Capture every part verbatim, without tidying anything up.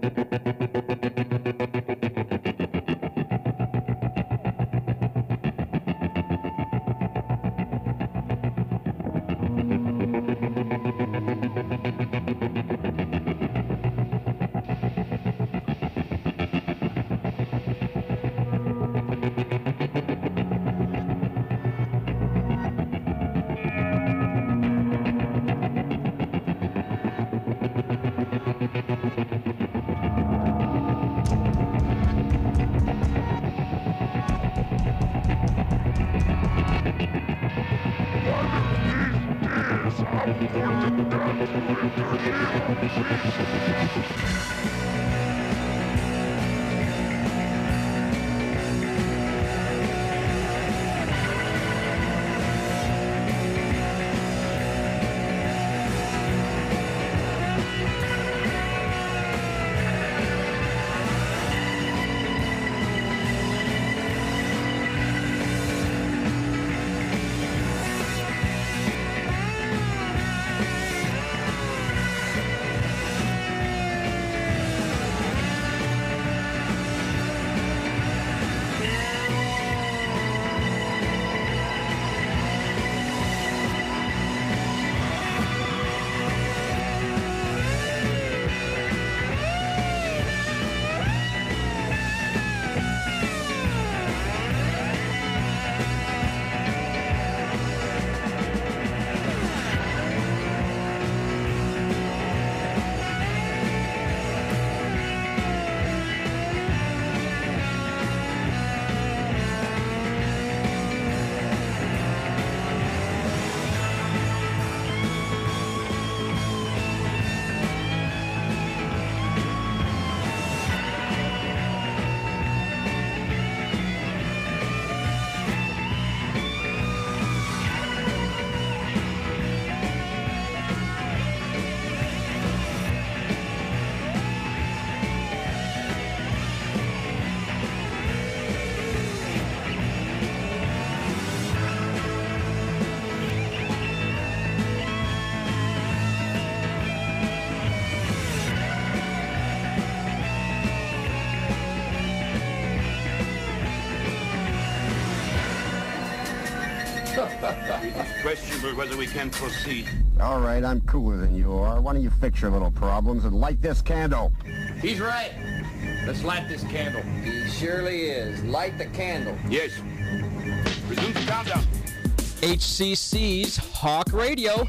Questionable whether we can proceed. All right, I'm cooler than you are. Why don't you fix your little problems and light this candle? He's right. Let's light this candle. He surely is. Light the candle. Yes. Resume the countdown. H C C's Hawk Radio.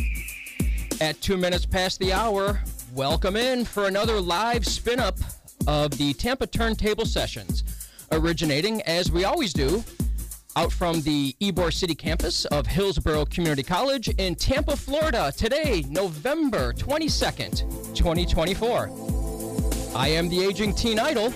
At two minutes past the hour, welcome in for another live spin-up of the Tampa Turntable Sessions, originating, as we always do, out from the Ybor City campus of Hillsborough Community College in Tampa, Florida. Today, November twenty-second, twenty twenty-four. I am the aging teen idol,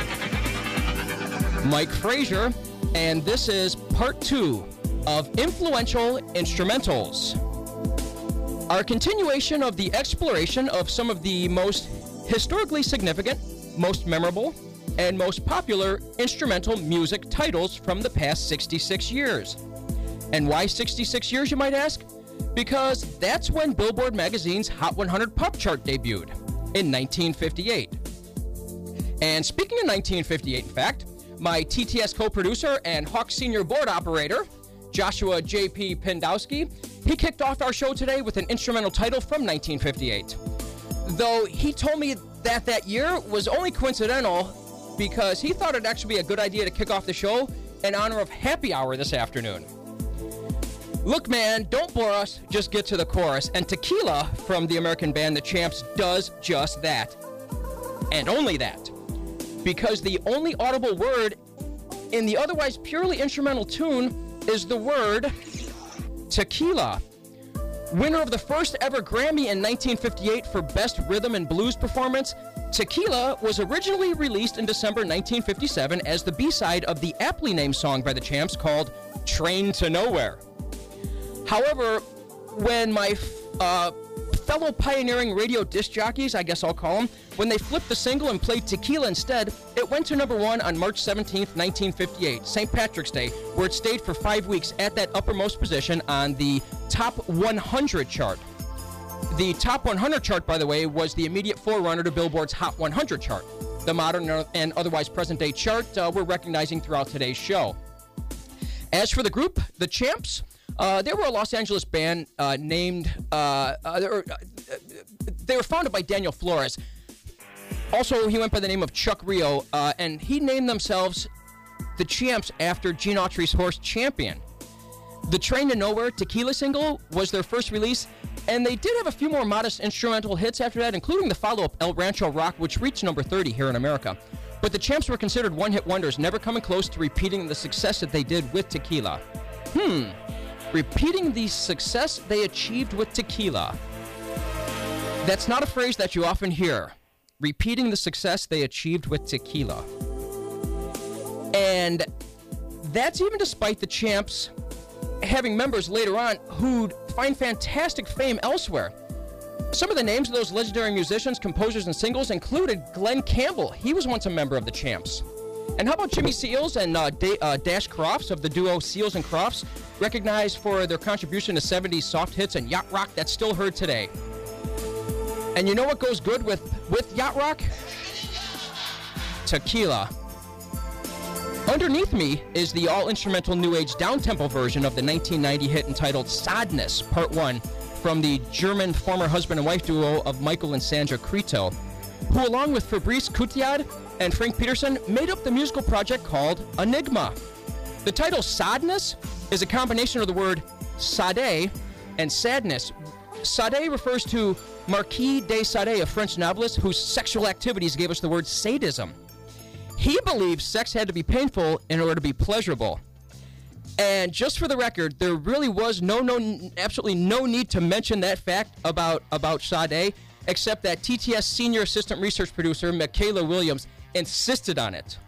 Mike Frazier, and this is part two of Influential Instrumentals. Our continuation of the exploration of some of the most historically significant, most memorable, and most popular instrumental music titles from the past sixty-six years. And why sixty-six years, you might ask? Because that's when Billboard magazine's Hot one hundred Pop Chart debuted, in nineteen fifty-eight. And speaking of nineteen fifty-eight, in fact, my T T S co-producer and Hawk Senior board operator, Joshua J P Pendowski, he kicked off our show today with an instrumental title from nineteen fifty-eight. Though he told me that that year was only coincidental because he thought it'd actually be a good idea to kick off the show in honor of Happy Hour this afternoon. Look, man, don't bore us, just get to the chorus. And Tequila from the American band The Champs does just that. And only that. Because the only audible word in the otherwise purely instrumental tune is the word tequila. Winner of the first ever Grammy in nineteen fifty-eight for Best Rhythm and Blues Performance, Tequila was originally released in December nineteen fifty-seven as the B-side of the aptly named song by The Champs called Train to Nowhere. However, when my uh, fellow pioneering radio disc jockeys, I guess I'll call them, when they flipped the single and played Tequila instead, it went to number one on March seventeenth, nineteen fifty-eight, Saint Patrick's Day, where it stayed for five weeks at that uppermost position on the top one hundred chart. The Top one hundred chart, by the way, was the immediate forerunner to Billboard's Hot one hundred chart, the modern and otherwise present-day chart uh, we're recognizing throughout today's show. As for the group, the Champs, uh, they were a Los Angeles band uh, named, uh, uh, they, were, uh, they were founded by Daniel Flores. Also, he went by the name of Chuck Rio, uh, and he named themselves the Champs after Gene Autry's horse Champion. The Train to Nowhere Tequila single was their first release, and they did have a few more modest instrumental hits after that, including the follow-up El Rancho Rock, which reached number thirty here in America. But the Champs were considered one-hit wonders, never coming close to repeating the success that they did with Tequila. Hmm, repeating the success they achieved with Tequila. That's not a phrase that you often hear. Repeating the success they achieved with Tequila. And that's even despite the Champs having members later on who'd find fantastic fame elsewhere. Some of the names of those legendary musicians, composers, and singles included Glenn Campbell. He was once a member of the Champs. And how about Jimmy Seals and uh, da- uh, Dash Crofts of the duo Seals and Crofts, recognized for their contribution to seventies soft hits and yacht rock that's still heard today. And you know what goes good with, with yacht rock? Tequila. Underneath me is the all-instrumental new age down-tempo version of the nineteen ninety hit entitled Sadness, Part one, from the German former husband and wife duo of Michael and Sandra Crito, who along with Fabrice Coutillard and Frank Peterson made up the musical project called Enigma. The title Sadness is a combination of the word sade and sadness. Sade refers to Marquis de Sade, a French novelist whose sexual activities gave us the word sadism. He believed sex had to be painful in order to be pleasurable. And just for the record, there really was no, no, absolutely no need to mention that fact about, about Sade, except that T T S senior assistant research producer, Michaela Williams, insisted on it.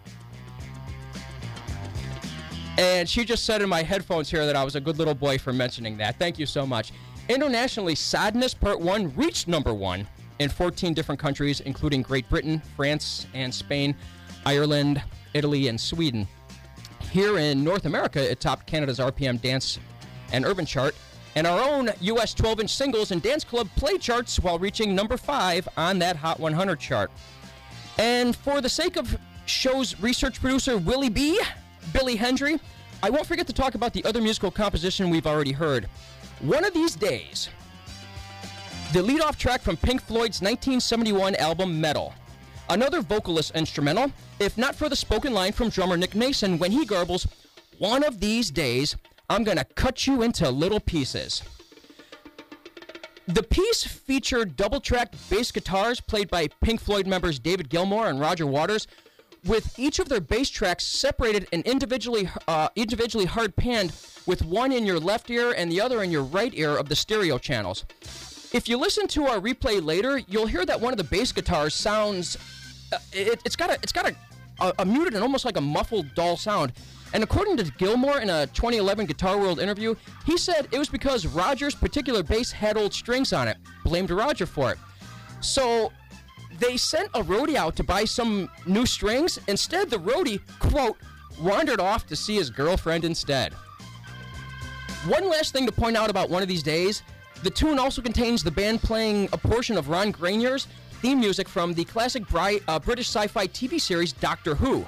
And she just said in my headphones here that I was a good little boy for mentioning that. Thank you so much. Internationally, Sadness Part one reached number one in fourteen different countries, including Great Britain, France, and Spain, Ireland, Italy, and Sweden. Here in North America, it topped Canada's R P M Dance and Urban chart, and our own U S twelve-inch singles and dance club play charts while reaching number five on that Hot one hundred chart. And for the sake of show's research producer, Willie B., Billy Hendry, I won't forget to talk about the other musical composition we've already heard. One of These Days, the lead-off track from Pink Floyd's nineteen seventy-one album Metal. Another vocalist instrumental, if not for the spoken line from drummer Nick Mason when he garbles, "One of these days, I'm gonna cut you into little pieces." The piece featured double-tracked bass guitars played by Pink Floyd members David Gilmour and Roger Waters, with each of their bass tracks separated and individually, uh, individually hard-panned, with one in your left ear and the other in your right ear of the stereo channels. If you listen to our replay later, you'll hear that one of the bass guitars sounds... Uh, it, it's got a it's got a, a, a muted and almost like a muffled, dull sound. And according to Gilmour in a twenty eleven Guitar World interview, he said it was because Roger's particular bass had old strings on it. Blamed Roger for it. So they sent a roadie out to buy some new strings. Instead, the roadie, quote, wandered off to see his girlfriend instead. One last thing to point out about One of These Days, the tune also contains the band playing a portion of Ron Grainier's theme music from the classic Bri- uh, British sci-fi T V series Doctor Who.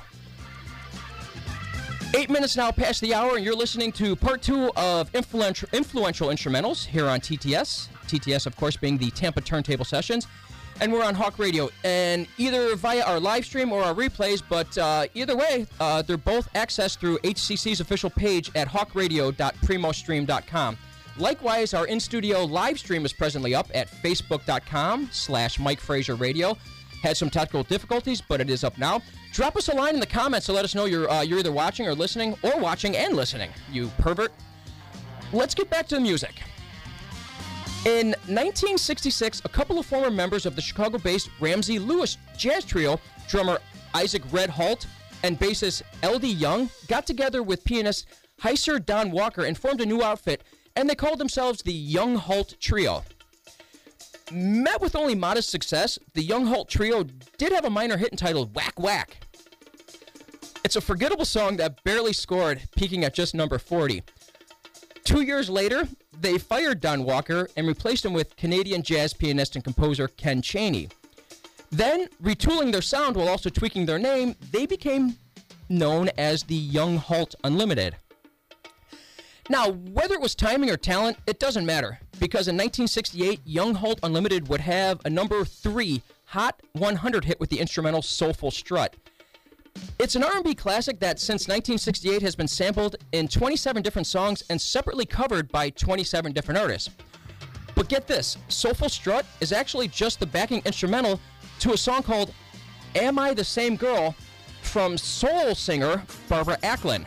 Eight minutes now past the hour, and you're listening to part two of influential, influential instrumentals here on T T S. T T S, of course, being the Tampa Turntable Sessions. And we're on Hawk Radio, and either via our live stream or our replays, but uh, either way, uh, they're both accessed through H C C's official page at hawk radio dot primo stream dot com. Likewise, our in-studio live stream is presently up at facebook.com slash Mike Fraser Radio. Had some technical difficulties, but it is up now. Drop us a line in the comments to let us know you're, uh, you're either watching or listening, or watching and listening, you pervert. Let's get back to the music. In nineteen sixty-six, a couple of former members of the Chicago-based Ramsey Lewis Jazz Trio, drummer Isaac Red Halt and bassist L D Young, got together with pianist Heiser Don Walker and formed a new outfit, and they called themselves the Young Halt Trio. Met with only modest success, the Young Halt Trio did have a minor hit entitled Whack Whack. It's a forgettable song that barely scored, peaking at just number forty. Two years later, they fired Don Walker and replaced him with Canadian jazz pianist and composer Ken Chaney. Then, retooling their sound while also tweaking their name, they became known as the Young Halt Unlimited. Now, whether it was timing or talent, it doesn't matter, because in nineteen sixty-eight, Young Halt Unlimited would have a number three Hot one hundred hit with the instrumental Soulful Strut. It's an R and B classic that since nineteen sixty-eight has been sampled in twenty-seven different songs and separately covered by twenty-seven different artists. But get this, Soulful Strut is actually just the backing instrumental to a song called Am I the Same Girl from soul singer Barbara Acklin.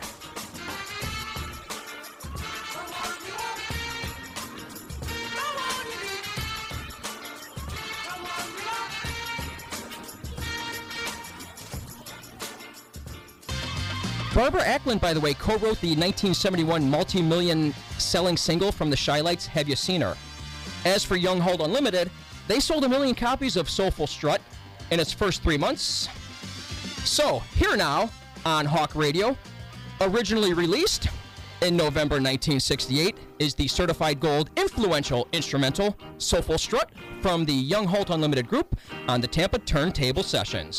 Barbara Acklin, by the way, co-wrote the nineteen seventy-one multi-million selling single from the Shy-Lights, Have You Seen Her? As for Young Halt Unlimited, they sold a million copies of Soulful Strut in its first three months. So, here now on Hawk Radio, originally released in November nineteen sixty-eight, is the certified gold influential instrumental Soulful Strut from the Young Halt Unlimited group on the Tampa Turntable Sessions.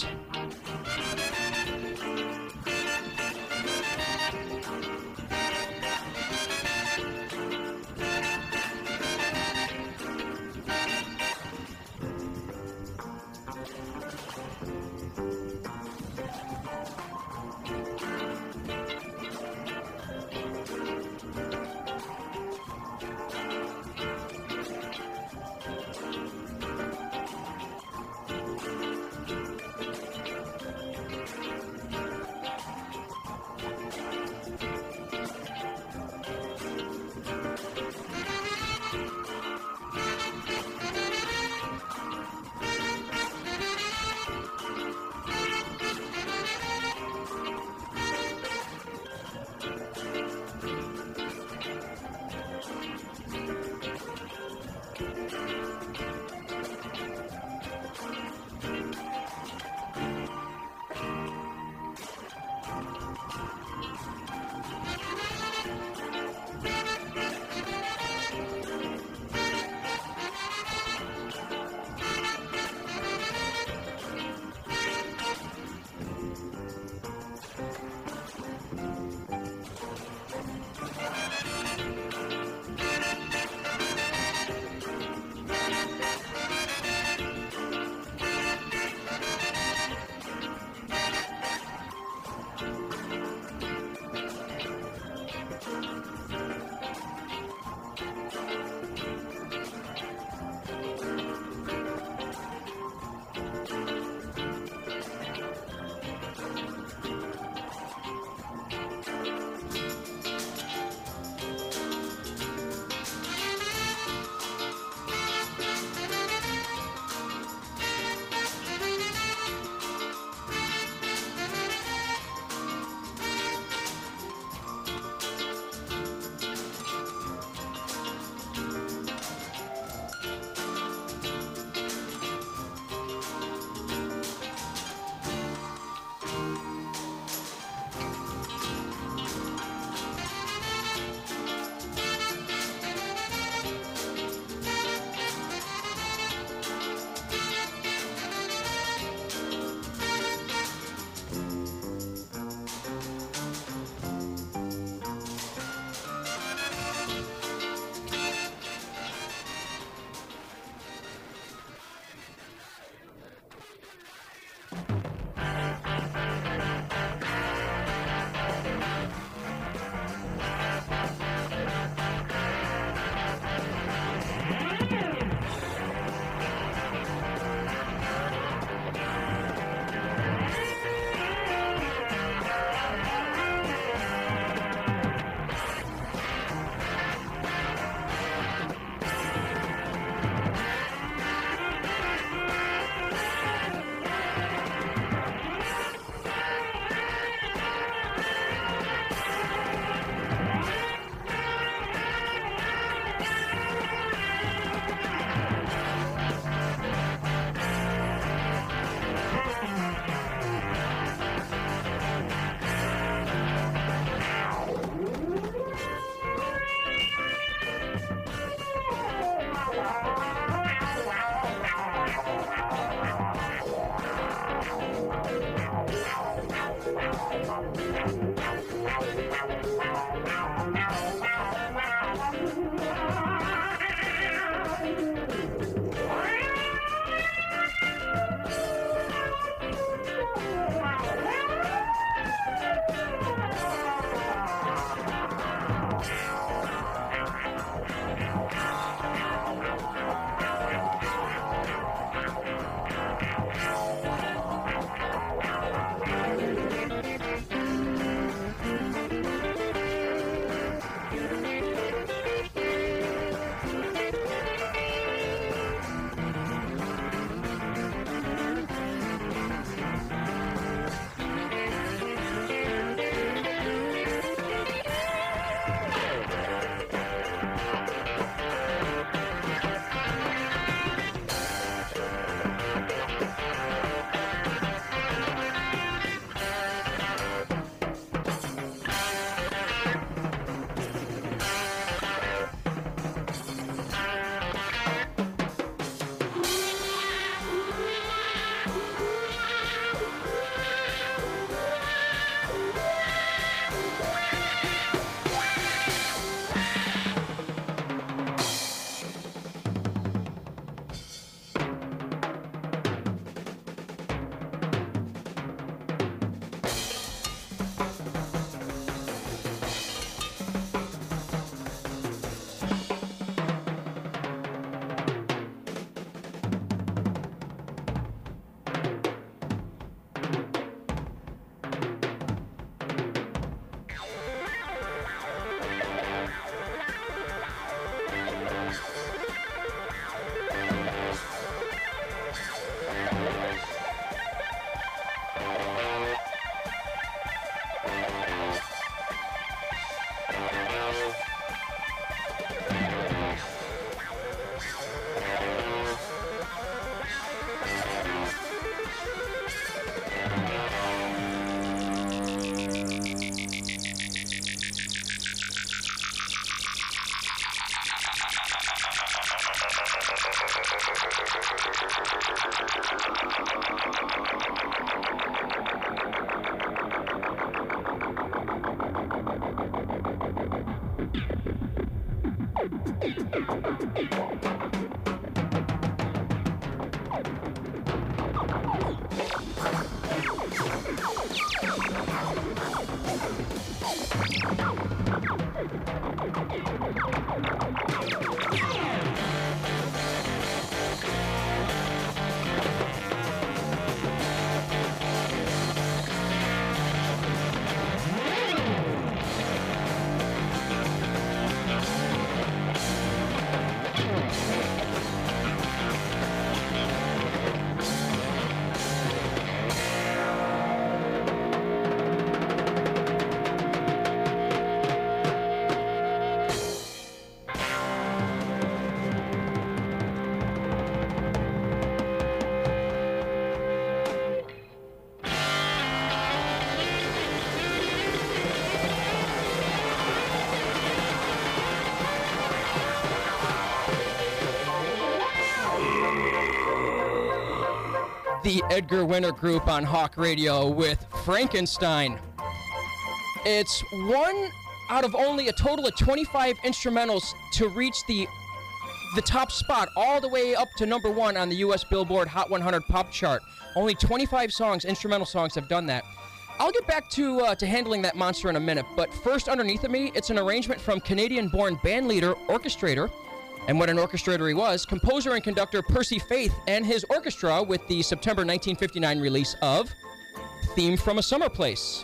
The Edgar Winter Group on Hawk Radio with Frankenstein. It's one out of only a total of twenty-five instrumentals to reach the the top spot all the way up to number one on the U S Billboard Hot one hundred Pop Chart. Only twenty-five songs, instrumental songs, have done that. I'll get back to uh, to handling that monster in a minute, but first, underneath of me, it's an arrangement from Canadian-born bandleader, orchestrator, and what an orchestrator he was, composer and conductor Percy Faith and his orchestra with the September nineteen fifty-nine release of Theme from a Summer Place.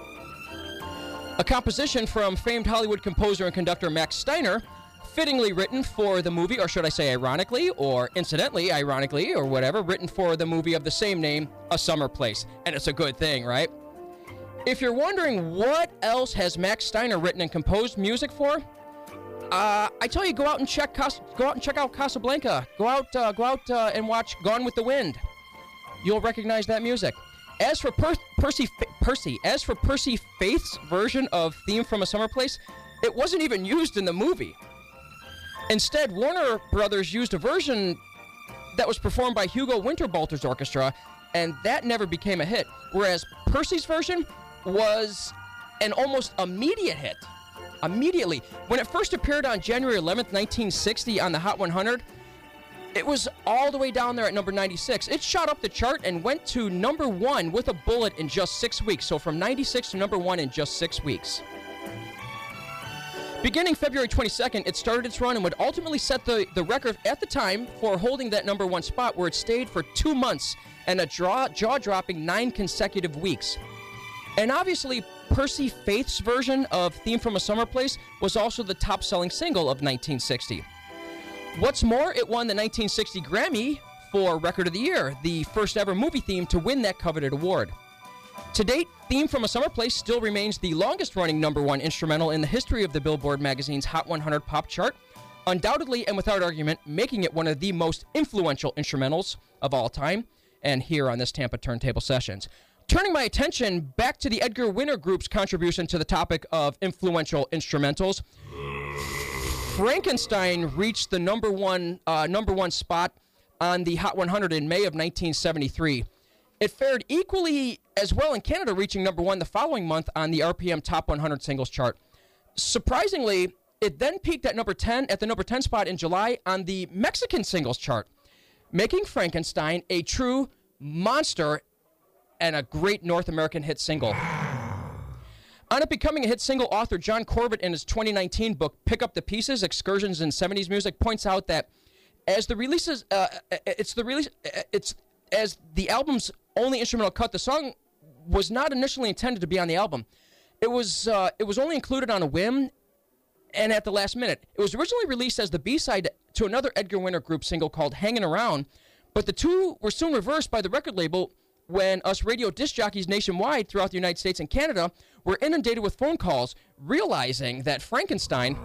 A composition from famed Hollywood composer and conductor Max Steiner, fittingly written for the movie, or should I say ironically, or incidentally, ironically, or whatever, written for the movie of the same name, A Summer Place. And it's a good thing, right? If you're wondering what else has Max Steiner written and composed music for, Uh, I tell you, go out and check. Cas- go out and check out Casablanca. Go out, uh, go out uh, and watch Gone with the Wind. You'll recognize that music. As for per- Percy, Fa- Percy, as for Percy Faith's version of Theme from a Summer Place, it wasn't even used in the movie. Instead, Warner Brothers used a version that was performed by Hugo Winterbalter's orchestra, and that never became a hit. Whereas Percy's version was an almost immediate hit. Immediately. When it first appeared on January eleventh, nineteen sixty on the Hot one hundred, it was all the way down there at number ninety-six. It shot up the chart and went to number one with a bullet in just six weeks. So from ninety-six to number one in just six weeks. Beginning February twenty-second, it started its run and would ultimately set the, the record at the time for holding that number one spot, where it stayed for two months and a draw, jaw-dropping nine consecutive weeks. And obviously, Percy Faith's version of Theme from a Summer Place was also the top-selling single of nineteen sixty. What's more, it won the nineteen sixty Grammy for Record of the Year, the first ever movie theme to win that coveted award. To date, Theme from a Summer Place still remains the longest-running number one instrumental in the history of the Billboard magazine's Hot one hundred Pop Chart, undoubtedly and without argument making it one of the most influential instrumentals of all time, and here on this Tampa Turntable Sessions. Turning my attention back to the Edgar Winter Group's contribution to the topic of influential instrumentals, Frankenstein reached the number one uh, number one spot on the Hot one hundred in May of nineteen seventy-three. It fared equally as well in Canada, reaching number one the following month on the R P M Top one hundred Singles Chart. Surprisingly, it then peaked at number ten at the number ten spot in July on the Mexican Singles Chart, making Frankenstein a true monster and a great North American hit single. On it becoming a hit single, author John Corbett, in his twenty nineteen book, Pick Up the Pieces, Excursions in seventies Music, points out that as the releases, uh, it's the release, it's as the album's only instrumental cut, the song was not initially intended to be on the album. It was, uh, it was only included on a whim and at the last minute. It was originally released as the B-side to another Edgar Winter Group single called Hangin' Around, but the two were soon reversed by the record label when us radio disc jockeys nationwide throughout the United States and Canada were inundated with phone calls, realizing that Frankenstein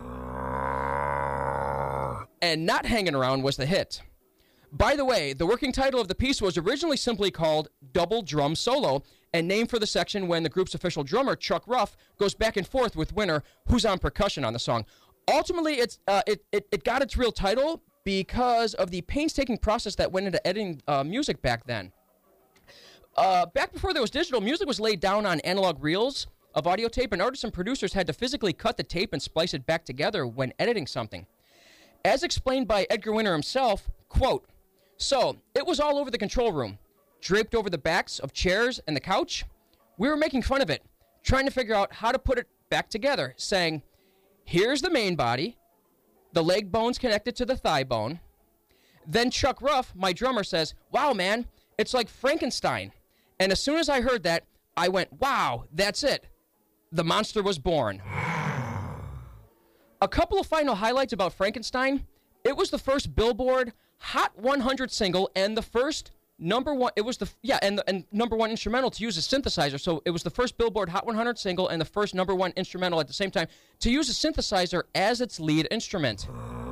and not Hanging Around was the hit. By the way, the working title of the piece was originally simply called Double Drum Solo, and named for the section when the group's official drummer, Chuck Ruff, goes back and forth with Winter, who's on percussion on the song. Ultimately, it's uh, it, it, it got its real title because of the painstaking process that went into editing uh, music back then. Uh, back before there was digital, music was laid down on analog reels of audio tape, and artists and producers had to physically cut the tape and splice it back together when editing something. As explained by Edgar Winter himself, quote, "So, it was all over the control room, draped over the backs of chairs and the couch. we were making fun of it, trying to figure out how to put it back together, saying, here's the main body, the leg bone's connected to the thigh bone. Then Chuck Ruff, my drummer, says, wow, man, it's like Frankenstein. And as soon as I heard that, I went, wow, that's it. The monster was born. A couple of final highlights about Frankenstein. It was the first Billboard Hot one hundred single and the first number one, it was the, yeah, and, the, and number one instrumental to use a synthesizer. So it was the first Billboard Hot one hundred single and the first number one instrumental at the same time to use a synthesizer as its lead instrument.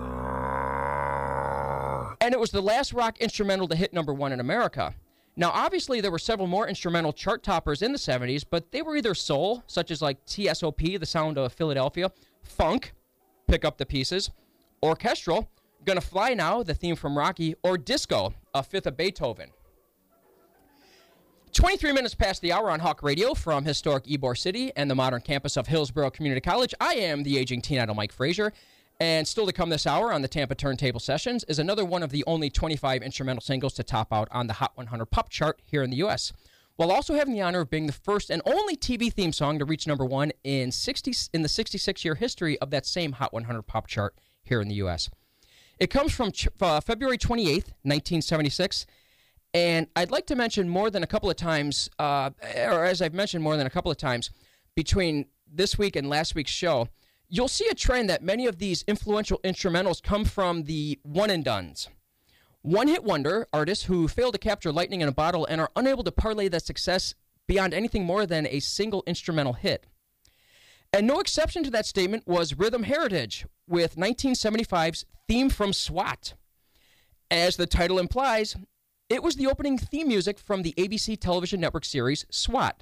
And it was the last rock instrumental to hit number one in America. Now, obviously, there were several more instrumental chart toppers in the seventies, but they were either soul, such as like T S O P, The Sound of Philadelphia, funk, Pick Up the Pieces, orchestral, Gonna Fly Now, the theme from Rocky, or disco, A Fifth of Beethoven. twenty-three minutes past the hour on Hawk Radio from historic Ybor City and the modern campus of Hillsborough Community College. I am the aging teen idol Mike Frazier. And still to come this hour on the Tampa Turntable Sessions is another one of the only twenty-five instrumental singles to top out on the Hot one hundred Pop chart here in the U S, while also having the honor of being the first and only T V theme song to reach number one in sixty in the sixty-six-year history of that same Hot one hundred Pop chart here in the U S. It comes from uh, February twenty-eighth, nineteen seventy-six, and I'd like to mention more than a couple of times, uh, or as I've mentioned more than a couple of times, between this week and last week's show, you'll see a trend that many of these influential instrumentals come from the one-and-dones. One-hit wonder artists who fail to capture lightning in a bottle and are unable to parlay that success beyond anything more than a single instrumental hit. And no exception to that statement was Rhythm Heritage with nineteen seventy-five's Theme from SWAT. As the title implies, it was the opening theme music from the A B C television network series SWAT.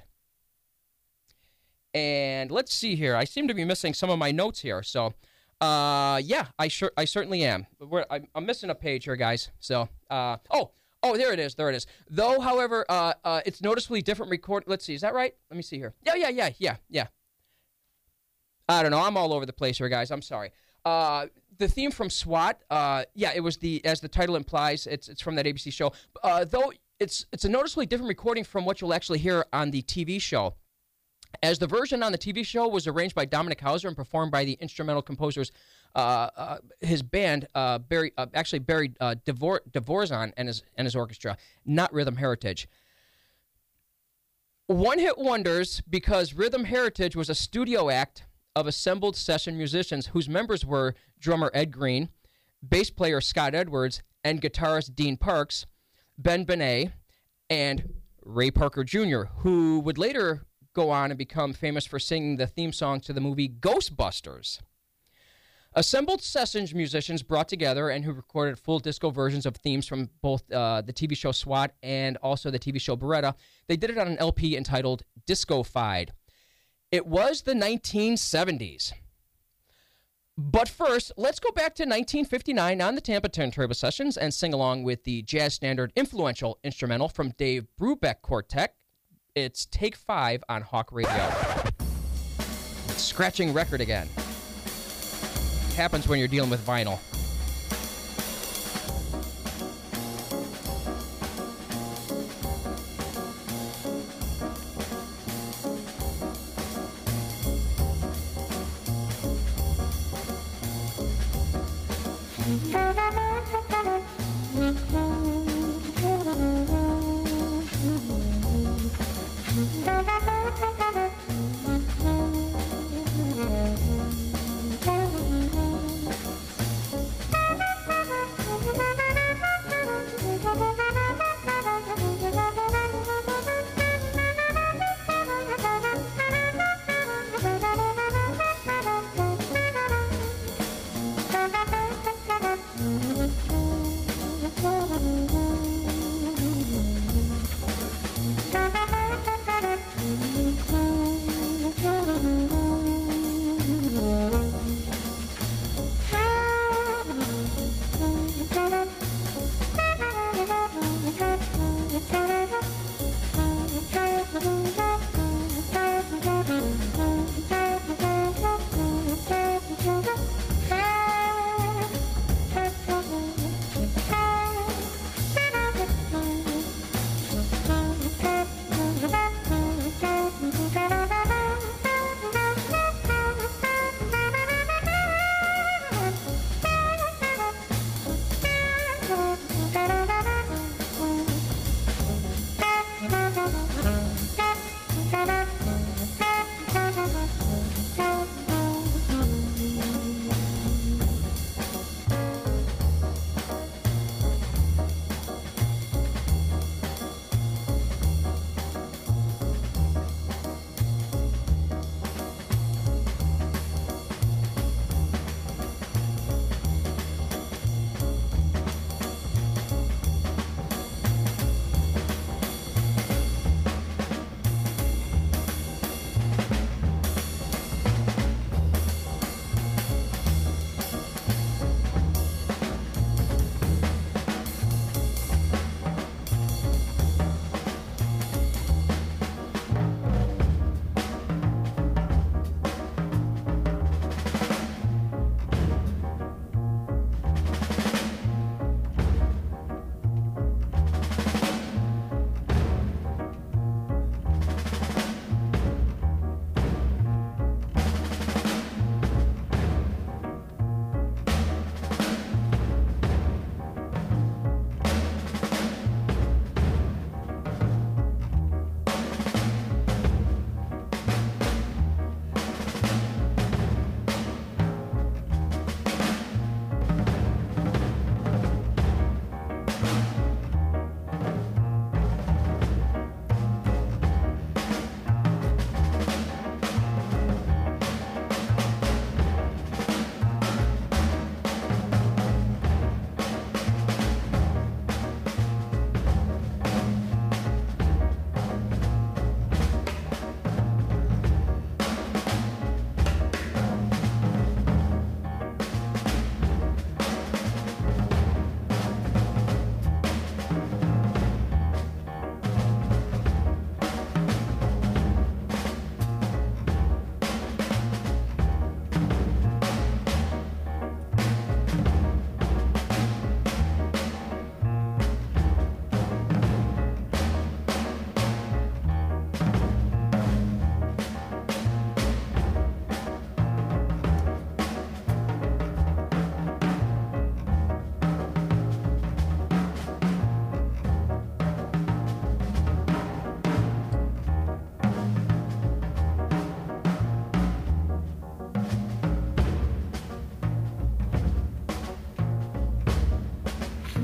And let's see here. I seem to be missing some of my notes here. So, uh, yeah, I sure I certainly am. We're, I'm, I'm missing a page here, guys. So, uh, oh, oh, there it is. There it is. Though, however, uh, uh, it's noticeably different record. Let's see. Is that right? Let me see here. Yeah, yeah, yeah, yeah, yeah. I don't know. I'm all over the place here, guys. I'm sorry. Uh, the theme from SWAT. Uh, yeah, it was the as the title implies. It's it's from that A B C show. Uh, though it's it's a noticeably different recording from what you'll actually hear on the T V show, as the version on the T V show was arranged by Dominic Hauser and performed by the instrumental composers, uh, uh, his band, uh, Barry, uh, actually Barry uh, Devor- Dvorzan and his and his orchestra, not Rhythm Heritage. One-hit wonders because Rhythm Heritage was a studio act of assembled session musicians whose members were drummer Ed Green, bass player Scott Edwards, and guitarist Dean Parks, Ben Benet, and Ray Parker Junior, who would later go on and become famous for singing the theme song to the movie Ghostbusters. Assembled sessions musicians brought together and who recorded full disco versions of themes from both uh, the T V show SWAT and also the T V show Beretta. They did it on an L P entitled Disco-fied. It was the nineteen seventies. But first, let's go back to nineteen fifty-nine on the Tampa Turntable Sessions and sing along with the jazz standard influential instrumental from Dave Brubeck Quartet. It's Take Five on Hawk Radio. Scratching record again. Happens when you're dealing with vinyl.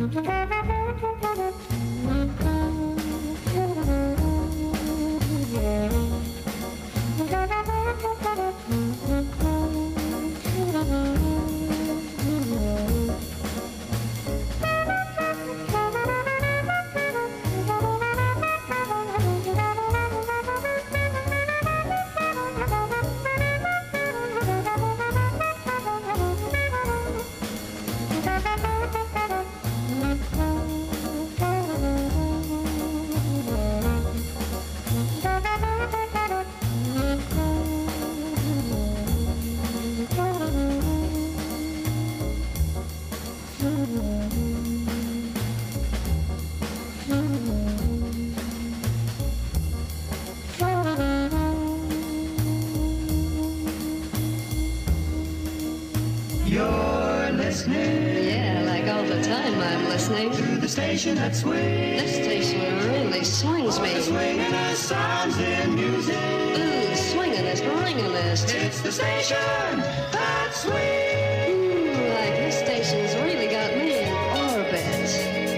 Station that swings. This station really swings me. Swinging sounds in music. Ooh, swingin'est, ringin'est. It's the station that swings. Ooh, like this station's really got me in orbit.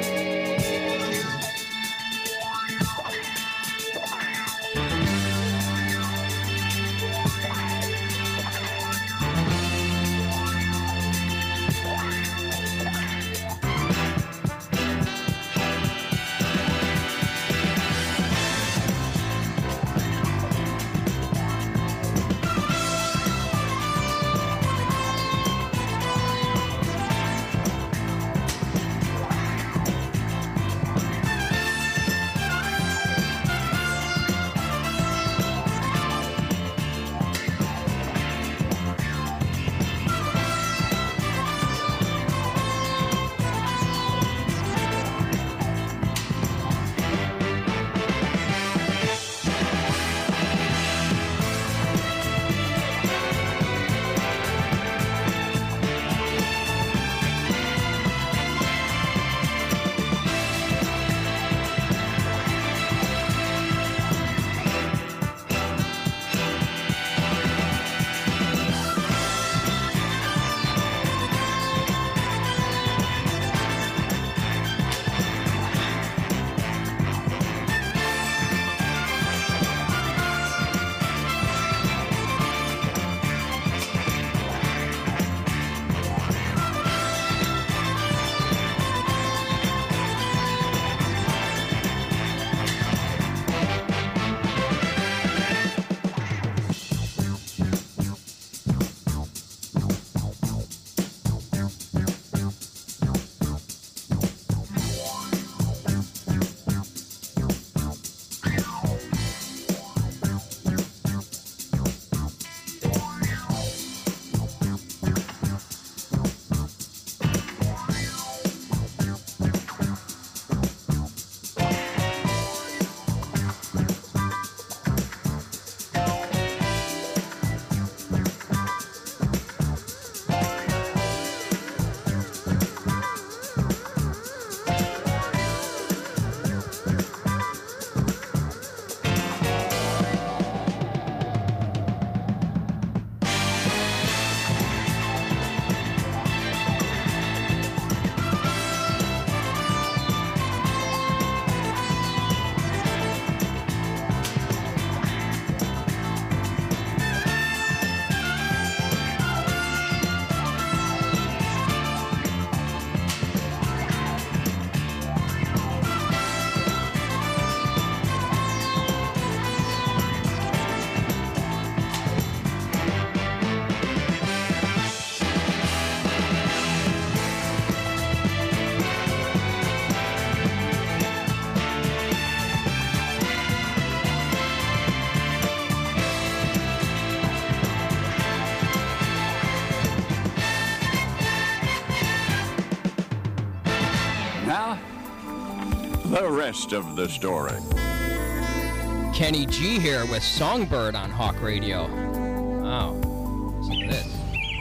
The rest of the story. Kenny G here with Songbird on Hawk Radio. Wow. Listen to this.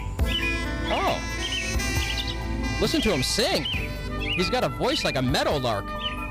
Oh. Listen to him sing. He's got a voice like a meadowlark.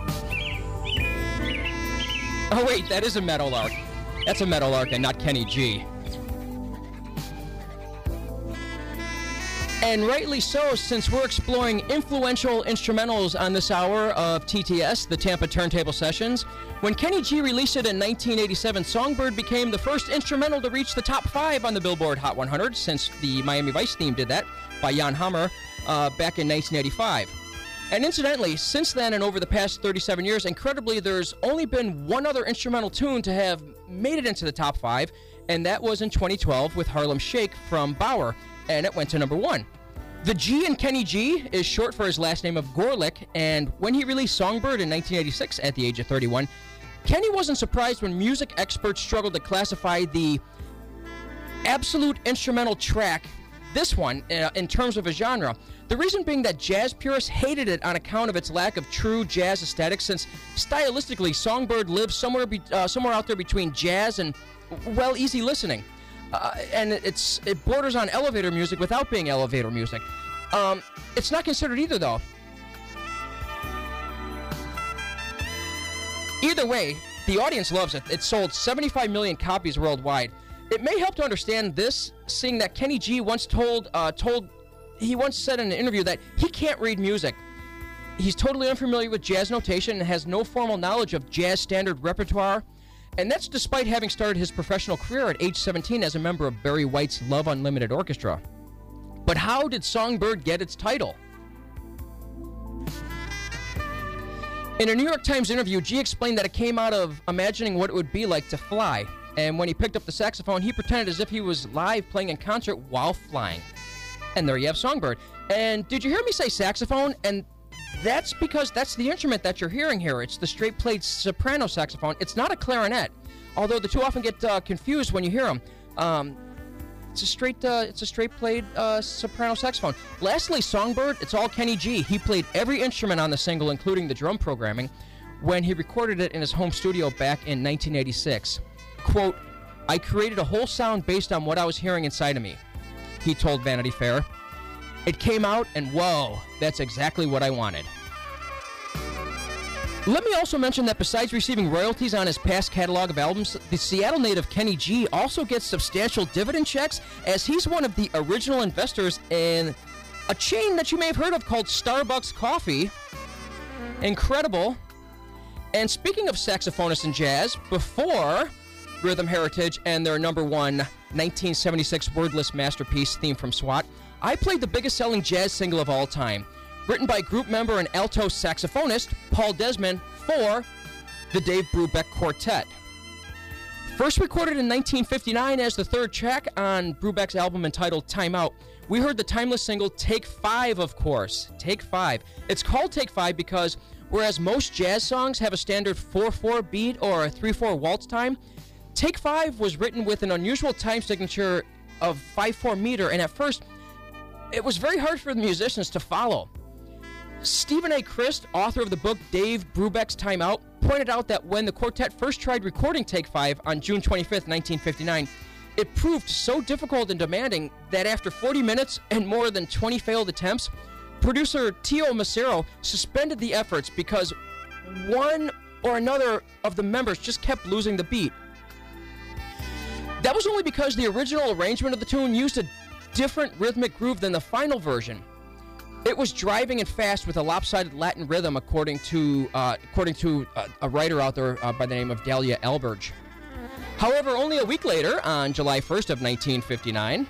Oh, wait, that is a meadowlark. That's a meadowlark and not Kenny G. And rightly so, since we're exploring influential instrumentals on this hour of T T S, the Tampa Turntable Sessions. When Kenny G released it in nineteen eighty-seven, Songbird became the first instrumental to reach the top five on the Billboard Hot one hundred, since the Miami Vice theme did that by Jan Hammer uh, back in nineteen eighty-five. And incidentally, since then and over the past thirty-seven years, incredibly, there's only been one other instrumental tune to have made it into the top five, and that was in twenty twelve with Harlem Shake from Bauer, and it went to number one. The G in Kenny G is short for his last name of Gorlick, and when he released Songbird in nineteen eighty-six at the age of thirty-one, Kenny wasn't surprised when music experts struggled to classify the absolute instrumental track, this one, uh, in terms of a genre. The reason being that jazz purists hated it on account of its lack of true jazz aesthetics, since stylistically, Songbird lives somewhere be, uh, somewhere out there between jazz and, well, easy listening. Uh, and it's it borders on elevator music without being elevator music. Um, it's not considered either, though. Either way, the audience loves it. It sold seventy-five million copies worldwide. It may help to understand this, seeing that Kenny G once told uh, told he once said in an interview that he can't read music. He's totally unfamiliar with jazz notation and has no formal knowledge of jazz standard repertoire. And that's despite having started his professional career at age seventeen as a member of Barry White's Love Unlimited Orchestra. But how did Songbird get its title? In a New York Times interview, G explained that it came out of imagining what it would be like to fly. And when he picked up the saxophone, he pretended as if he was live playing in concert while flying. And there you have Songbird. And did you hear me say saxophone? And that's because that's the instrument that you're hearing here. It's the straight-played soprano saxophone. It's not a clarinet, although the two often get uh, confused when you hear them. Um, it's a straight, uh, it's a straight-played uh, soprano saxophone. Lastly, Songbird, it's all Kenny G. He played every instrument on the single, including the drum programming, when he recorded it in his home studio back in nineteen eighty-six. Quote, "I created a whole sound based on what I was hearing inside of me," he told Vanity Fair. "It came out, and whoa, that's exactly what I wanted." Let me also mention that besides receiving royalties on his past catalog of albums, the Seattle native Kenny G also gets substantial dividend checks, as he's one of the original investors in a chain that you may have heard of called Starbucks Coffee. Incredible. And speaking of saxophonists in jazz, before Rhythm Heritage and their number one nineteen seventy-six wordless masterpiece, Theme from SWAT, I played the biggest selling jazz single of all time, written by group member and alto saxophonist Paul Desmond for the Dave Brubeck Quartet. First recorded in nineteen fifty-nine as the third track on Brubeck's album entitled Time Out, we heard the timeless single Take Five, of course. Take Five. It's called Take Five because whereas most jazz songs have a standard four four beat or a three four waltz time, Take Five was written with an unusual time signature of five four meter, and at first, it was very hard for the musicians to follow. Stephen A. Christ, author of the book Dave Brubeck's Time Out, pointed out that when the quartet first tried recording Take Five on June twenty-fifth, nineteen fifty-nine, it proved so difficult and demanding that after forty minutes and more than twenty failed attempts, producer Tio Macero suspended the efforts because one or another of the members just kept losing the beat. That was only because the original arrangement of the tune used a different rhythmic groove than the final version. It was driving and fast with a lopsided Latin rhythm, according to uh, according to a, a writer out there uh, by the name of Dahlia Alberge. However, only a week later, on July first of nineteen fifty-nine,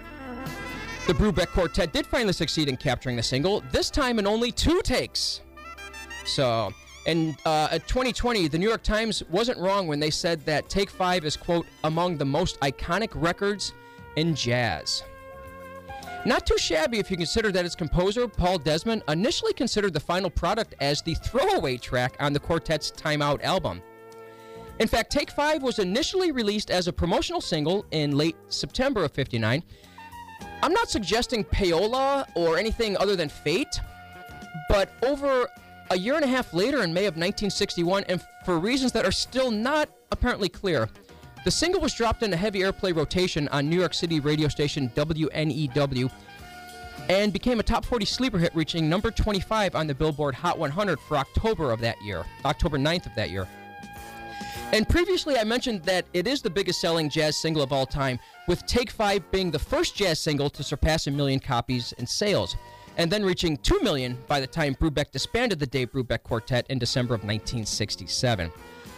the Brubeck Quartet did finally succeed in capturing the single, this time in only two takes. So, in uh, at twenty twenty, the New York Times wasn't wrong when they said that Take Five is, quote, among the most iconic records in jazz. Not too shabby if you consider that its composer, Paul Desmond, initially considered the final product as the throwaway track on the quartet's Time Out album. In fact, Take Five was initially released as a promotional single in late September of fifty-nine. I'm not suggesting payola or anything other than fate, but over a year and a half later in May of nineteen sixty-one, and for reasons that are still not apparently clear, the single was dropped into heavy airplay rotation on New York City radio station W N E W and became a top forty sleeper hit, reaching number twenty-five on the Billboard Hot one hundred for October of that year, October ninth of that year. And previously I mentioned that it is the biggest selling jazz single of all time, with Take Five being the first jazz single to surpass a million copies in sales, and then reaching two million by the time Brubeck disbanded the Dave Brubeck Quartet in December of nineteen sixty-seven.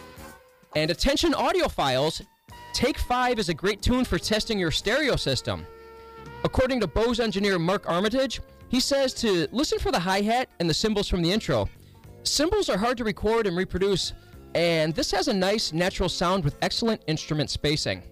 And attention audiophiles, Take Five is a great tune for testing your stereo system. According to Bose engineer Mark Armitage, he says to listen for the hi-hat and the cymbals from the intro. Cymbals are hard to record and reproduce, and this has a nice, natural sound with excellent instrument spacing.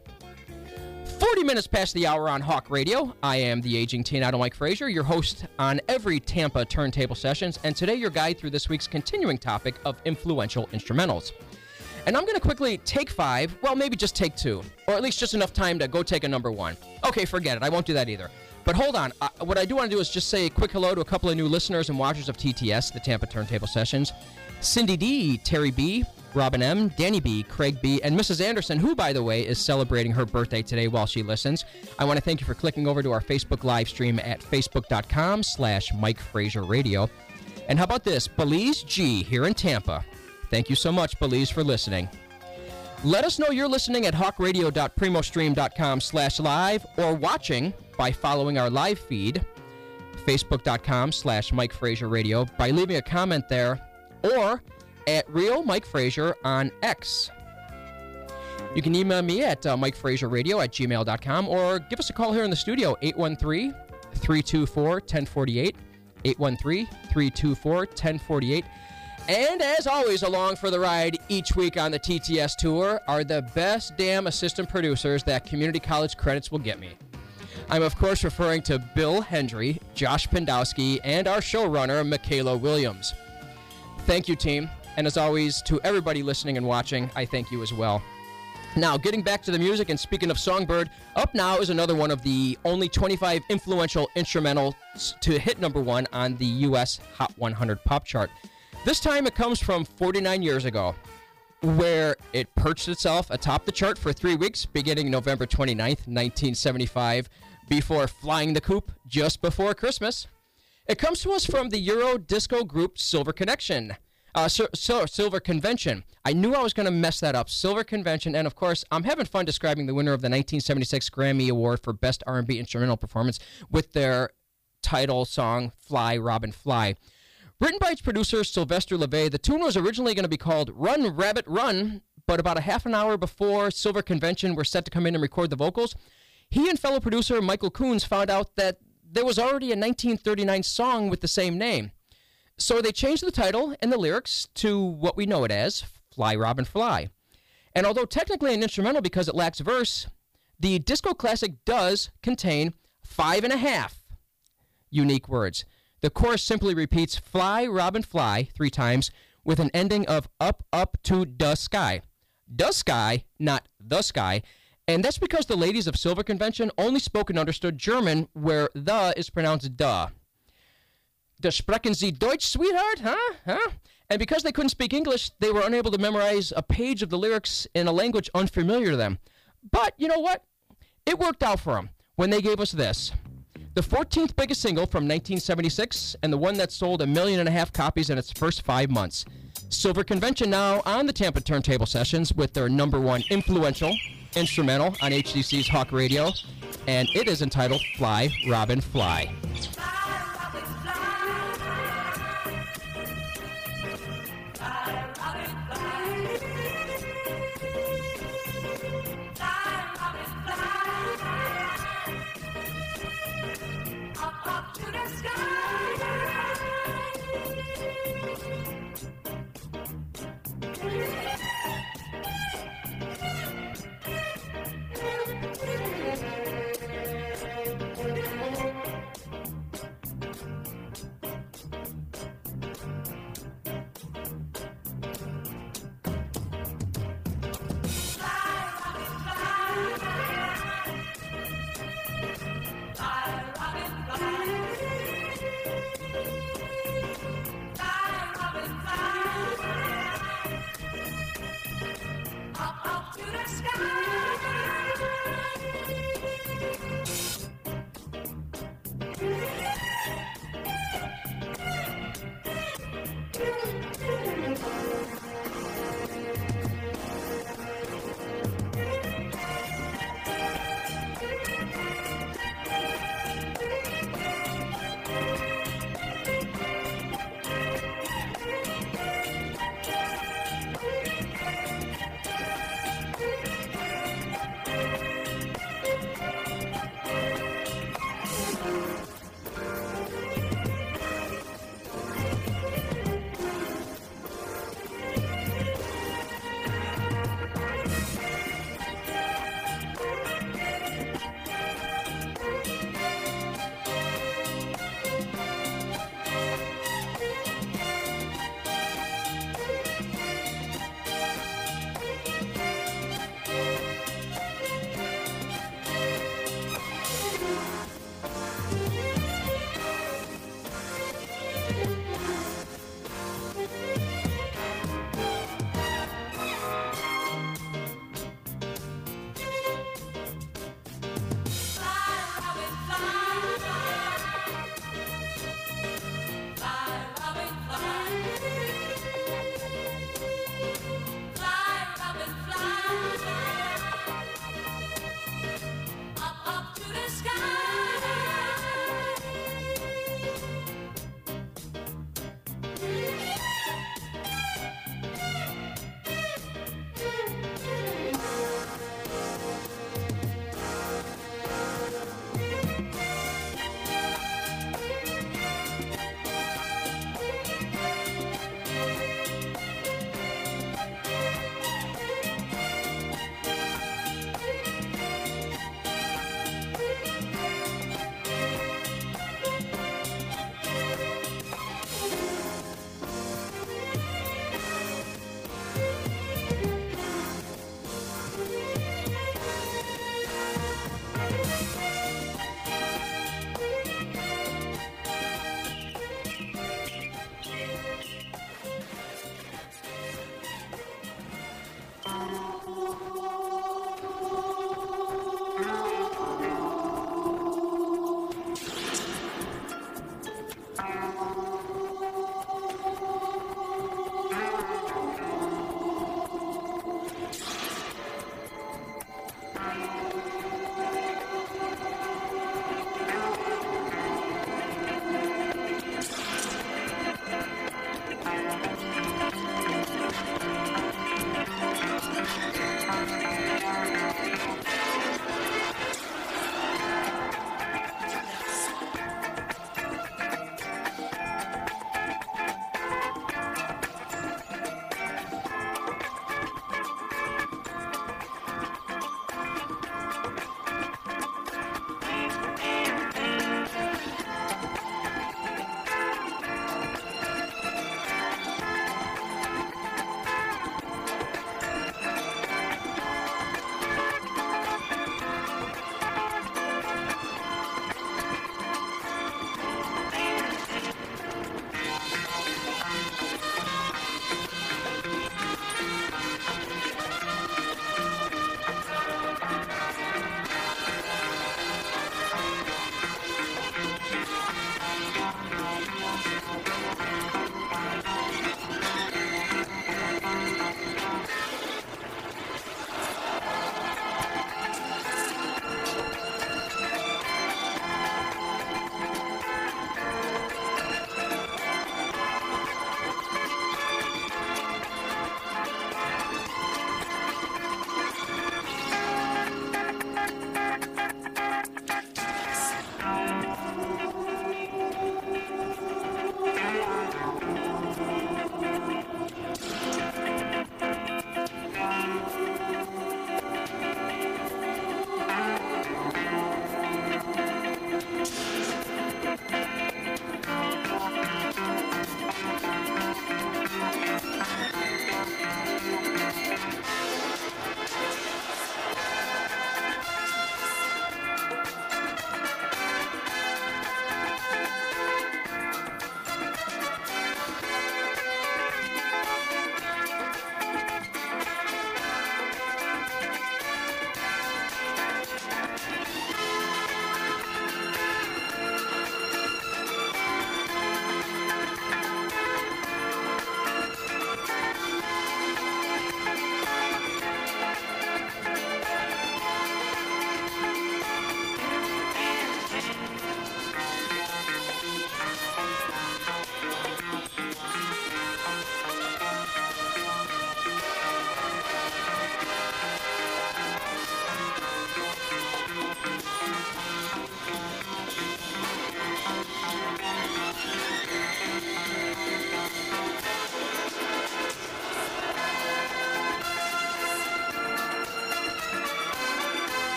forty minutes past the hour on Hawk Radio. I am the aging teen idol Mike Frazier, your host on every Tampa Turntable Sessions, and today your guide through this week's continuing topic of influential instrumentals. And I'm going to quickly take five, well, maybe just take two, or at least just enough time to go take a number one. Okay, forget it. I won't do that either. But hold on. Uh, what I do want to do is just say a quick hello to a couple of new listeners and watchers of T T S, the Tampa Turntable Sessions. Cindy D, Terry B, Robin M, Danny B, Craig B, and Missus Anderson, who, by the way, is celebrating her birthday today while she listens. I want to thank you for clicking over to our Facebook live stream at facebook.com slash Mike Frazier Radio. And how about this? Belize G here in Tampa. Thank you so much, Belize, for listening. Let us know you're listening at hawkradio.primostream.com slash live or watching by following our live feed, facebook.com slash Mike Frazier Radio, by leaving a comment there, or at Real Mike Frazier on X. You can email me at uh, mikefrazierradio at gmail dot com or give us a call here in the studio, eight one three, three two four, one zero four eight, eight one three, three two four, one zero four eight. And as always, along for the ride each week on the T T S Tour are the best damn assistant producers that community college credits will get me. I'm, of course, referring to Bill Hendry, Josh Pendowski, and our showrunner, Michaela Williams. Thank you, team. And as always, to everybody listening and watching, I thank you as well. Now, getting back to the music, and speaking of Songbird, up now is another one of the only twenty-five influential instrumentals to hit number one on the U S Hot one hundred Pop Chart. This time it comes from forty-nine years ago, where it perched itself atop the chart for three weeks, beginning November twenty-ninth, nineteen seventy-five, before flying the coop just before Christmas. It comes to us from the Euro disco group Silver Connection. Uh, so, so, Silver Convention. I knew I was going to mess that up. Silver Convention, and of course, I'm having fun describing the winner of the nineteen seventy-six Grammy Award for Best R and B Instrumental Performance with their title song, Fly, Robin, Fly. Written by its producer, Sylvester LeVay, the tune was originally going to be called Run, Rabbit, Run, but about a half an hour before Silver Convention were set to come in and record the vocals, he and fellow producer Michael Coons found out that there was already a nineteen thirty-nine song with the same name. So they changed the title and the lyrics to what we know it as, Fly, Robin, Fly. And although technically an instrumental because it lacks verse, the disco classic does contain five and a half unique words. The chorus simply repeats Fly, Robin, Fly three times with an ending of up, up to the sky. The sky, not the sky. And that's because the ladies of Silver Convention only spoke and understood German, where the is pronounced da. Da sprechen Sie Deutsch, sweetheart? Huh? Huh? And because they couldn't speak English, they were unable to memorize a page of the lyrics in a language unfamiliar to them. But you know what? It worked out for them when they gave us this. The fourteenth biggest single from nineteen seventy-six, and the one that sold a million and a half copies in its first five months. Silver Convention now on the Tampa Turntable Sessions with their number one influential instrumental on H D C's Hawk Radio, and it is entitled Fly, Robin, Fly.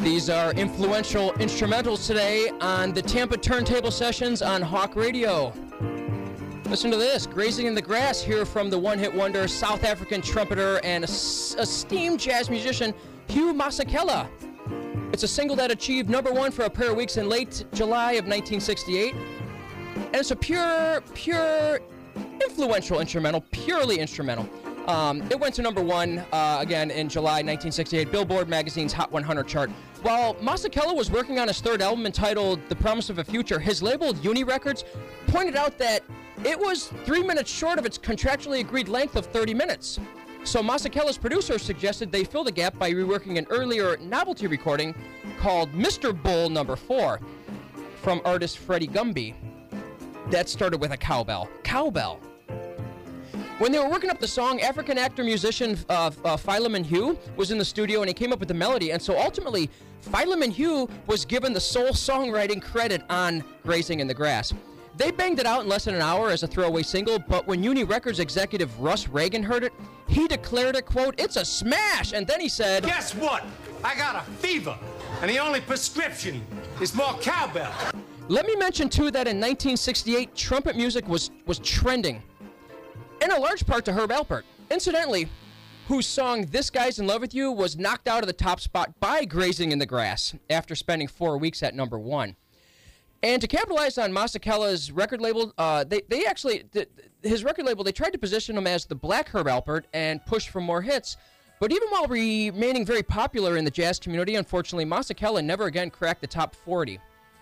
These are influential instrumentals today on the Tampa Turntable Sessions on Hawk Radio. Listen to this, Grazing in the Grass, here from the one-hit wonder, South African trumpeter and esteemed jazz musician Hugh Masekela. It's a single that achieved number one for a pair of weeks in late July of nineteen sixty-eight. And it's a pure, pure, influential instrumental, purely instrumental. Um, it went to number one, uh, again, in July nineteen sixty-eight, Billboard magazine's Hot one hundred chart. While Masekela was working on his third album entitled The Promise of a Future, his label, Uni Records, pointed out that it was three minutes short of its contractually agreed length of thirty minutes. So Masekela's producer suggested they fill the gap by reworking an earlier novelty recording called Mister Bull Number four from artist Freddie Gumby. That started with a cowbell. Cowbell. When they were working up the song, African actor-musician uh, uh, Philemon Hugh was in the studio and he came up with the melody. And so ultimately, Philemon Hugh was given the sole songwriting credit on Grazing in the Grass. They banged it out in less than an hour as a throwaway single, but when Uni Records executive Russ Reagan heard it, he declared it, quote, "It's a smash!" And then he said, "Guess what? I got a fever, and the only prescription is more cowbell." Let me mention, too, that in nineteen sixty-eight, trumpet music was, was trending, in a large part to Herb Alpert. Incidentally, whose song This Guy's in Love with You was knocked out of the top spot by Grazing in the Grass after spending four weeks at number one. And to capitalize on Masekela's record label, uh, they, they actually, th- his record label, they tried to position him as the Black Herb Alpert and push for more hits. But even while remaining very popular in the jazz community, unfortunately, Masekela never again cracked the top forty.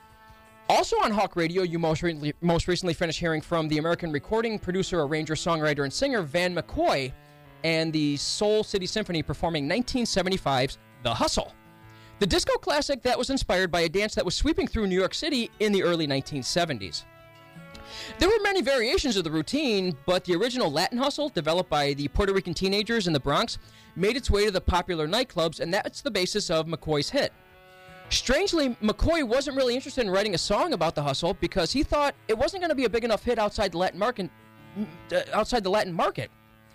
Also on Hawk Radio, you most, re- most recently finished hearing from the American recording producer, arranger, songwriter, and singer Van McCoy and the Soul City Symphony performing nineteen seventy-five's The Hustle, the disco classic that was inspired by a dance that was sweeping through New York City in the early nineteen seventies. There were many variations of the routine, but the original Latin hustle, developed by the Puerto Rican teenagers in the Bronx, made its way to the popular nightclubs, and that's the basis of McCoy's hit. Strangely, McCoy wasn't really interested in writing a song about the hustle because he thought it wasn't going to be a big enough hit outside the Latin market. Uh, outside the Latin market.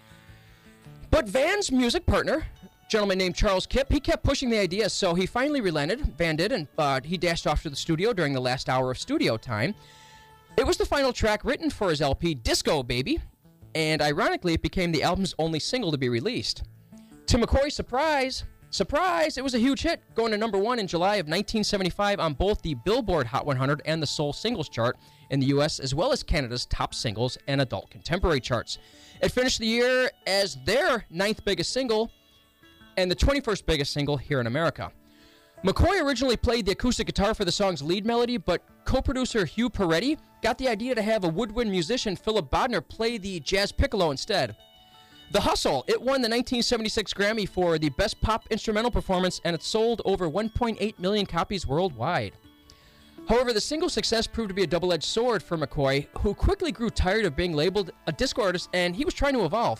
But Van's music partner, a gentleman named Charles Kipp, he kept pushing the idea, so he finally relented. Van did, and uh, he dashed off to the studio during the last hour of studio time. It was the final track written for his L P, Disco Baby, and ironically, it became the album's only single to be released. To McCoy's surprise, surprise, it was a huge hit, going to number one in July of nineteen seventy-five on both the Billboard Hot one hundred and the Soul Singles chart in the U S, as well as Canada's top singles and adult contemporary charts. It finished the year as their ninth biggest single and the twenty-first biggest single here in America. McCoy originally played the acoustic guitar for the song's lead melody, but co-producer Hugh Peretti got the idea to have a woodwind musician, Philip Bodner, play the jazz piccolo instead. The Hustle, it won the nineteen seventy-six Grammy for the Best Pop Instrumental Performance, and it sold over one point eight million copies worldwide. However, the single's success proved to be a double-edged sword for McCoy, who quickly grew tired of being labeled a disco artist, and he was trying to evolve.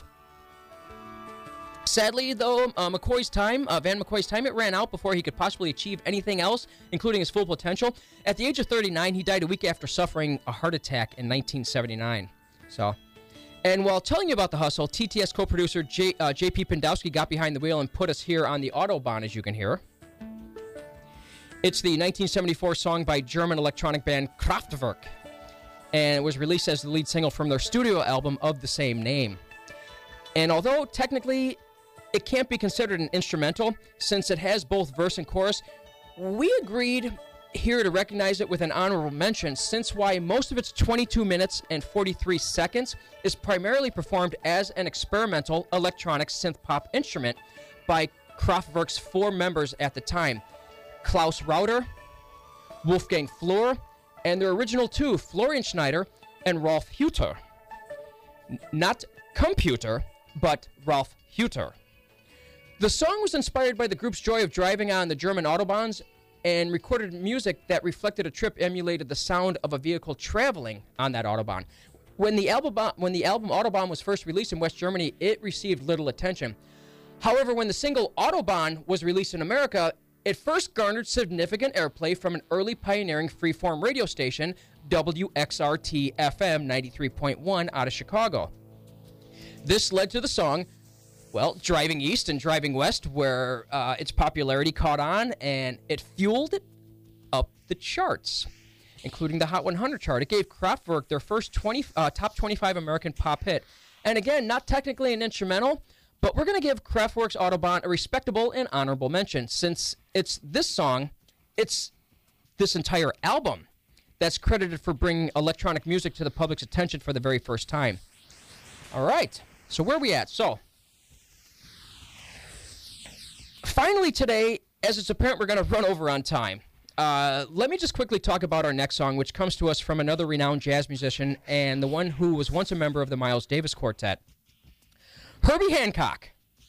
Sadly, though, uh, McCoy's time, uh, Van McCoy's time, it ran out before he could possibly achieve anything else, including his full potential. At the age of thirty-nine, he died a week after suffering a heart attack in nineteen seventy-nine. So, and while telling you about The Hustle, T T S co-producer J, uh, J P Pendowski got behind the wheel and put us here on the Autobahn, as you can hear. It's the nineteen seventy-four song by German electronic band Kraftwerk, and it was released as the lead single from their studio album of the same name. And although technically it can't be considered an instrumental, since it has both verse and chorus, we agreed here to recognize it with an honorable mention, since why most of its twenty-two minutes and forty-three seconds is primarily performed as an experimental electronic synth-pop instrument by Kraftwerk's four members at the time: Klaus Rauter, Wolfgang Flür, and their original two, Florian Schneider and Rolf Hutter. N- not computer, but Rolf Hutter. The song was inspired by the group's joy of driving on the German Autobahns and recorded music that reflected a trip emulated the sound of a vehicle traveling on that Autobahn. When the album, when the album Autobahn was first released in West Germany, it received little attention. However, when the single Autobahn was released in America, it first garnered significant airplay from an early pioneering freeform radio station, W X R T F M ninety-three point one out of Chicago. This led to the song Well, driving east and driving west, where uh, its popularity caught on, and it fueled it up the charts, including the Hot one hundred chart. It gave Kraftwerk their first twenty, uh, top twenty-five American pop hit. And again, not technically an instrumental, but we're going to give Kraftwerk's Autobahn a respectable and honorable mention, since it's this song, it's this entire album that's credited for bringing electronic music to the public's attention for the very first time. All right, so where are we at? So, finally today, as it's apparent we're going to run over on time, uh, let me just quickly talk about our next song, which comes to us from another renowned jazz musician and the one who was once a member of the Miles Davis Quartet, Herbie Hancock.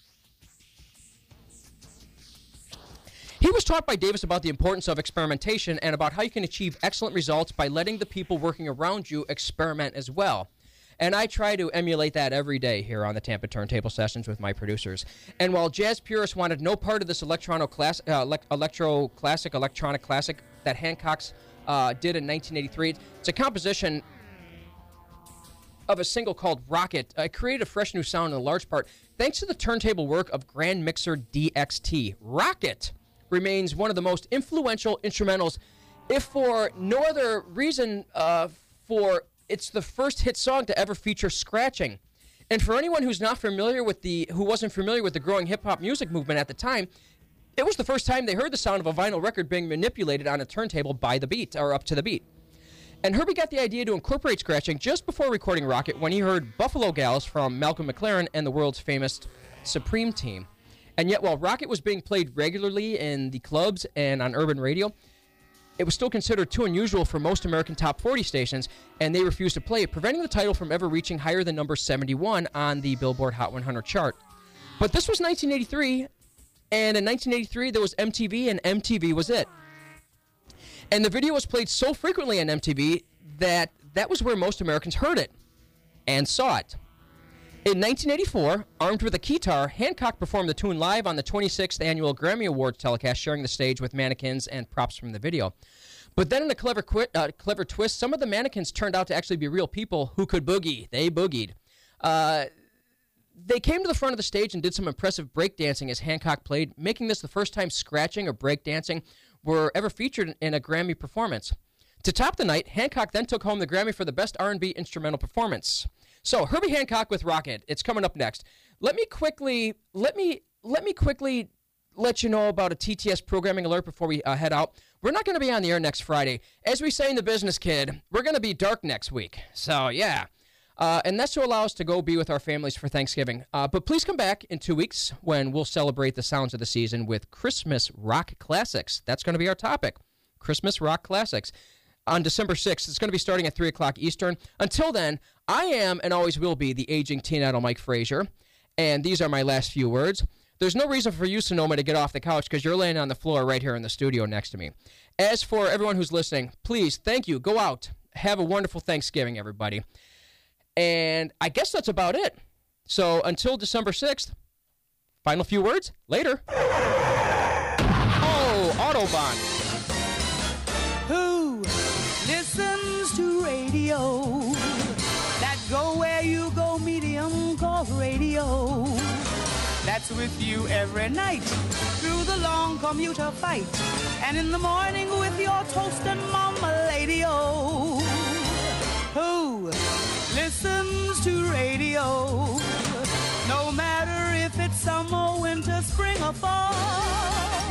He was taught by Davis about the importance of experimentation and about how you can achieve excellent results by letting the people working around you experiment as well. And I try to emulate that every day here on the Tampa Turntable Sessions with my producers. And while jazz purists wanted no part of this electrono class, uh, elect- electro classic, electronic classic that Hancock's uh, did in nineteen eighty-three, it's a composition of a single called Rocket. It created a fresh new sound in large part thanks to the turntable work of Grand Mixer D X T. Rocket remains one of the most influential instrumentals, if for no other reason, uh, for it's the first hit song to ever feature scratching. And for anyone who's not familiar with the, who wasn't familiar with the growing hip-hop music movement at the time, it was the first time they heard the sound of a vinyl record being manipulated on a turntable by the beat, or up to the beat. And Herbie got the idea to incorporate scratching just before recording Rocket when he heard Buffalo Gals from Malcolm McLaren and the world's famous Supreme Team. And yet, while Rocket was being played regularly in the clubs and on urban radio, it was still considered too unusual for most American top forty stations, and they refused to play it, preventing the title from ever reaching higher than number seventy-one on the Billboard Hot one hundred chart. But this was nineteen eighty-three, and in nineteen eighty-three, there was M T V, and M T V was it. And the video was played so frequently on M T V that that was where most Americans heard it and saw it. In nineteen eighty-four, armed with a guitar, Hancock performed the tune live on the twenty-sixth Annual Grammy Awards telecast, sharing the stage with mannequins and props from the video. But then in a clever, qu- uh, clever twist, some of the mannequins turned out to actually be real people who could boogie. They boogied. Uh, they came to the front of the stage and did some impressive breakdancing as Hancock played, making this the first time scratching or breakdancing were ever featured in a Grammy performance. To top the night, Hancock then took home the Grammy for the Best R and B Instrumental Performance. So, Herbie Hancock with Rocket. It's coming up next. Let me quickly, let me, let me quickly let you know about a T T S programming alert before we uh, head out. We're not going to be on the air next Friday. As we say in the business, kid, we're going to be dark next week. So, yeah. Uh, and that's to allow us to go be with our families for Thanksgiving. Uh, but please come back in two weeks when we'll celebrate the sounds of the season with Christmas rock classics. That's going to be our topic, Christmas rock classics. On December sixth, it's going to be starting at three o'clock Eastern. Until then, I am and always will be the aging teen idol Mike Frazier. And these are my last few words. There's no reason for you, Sonoma, to get off the couch because you're laying on the floor right here in the studio next to me. As for everyone who's listening, please, thank you. Go out. Have a wonderful Thanksgiving, everybody. And I guess that's about it. So until December sixth, final few words. Later. Oh, Autobahn. Who listens to radio? That go where you go medium called radio. That's with you every night through the long commuter fight, and in the morning with your toast and mama lady-o. Who listens to radio? No matter if it's summer, winter, spring, or fall.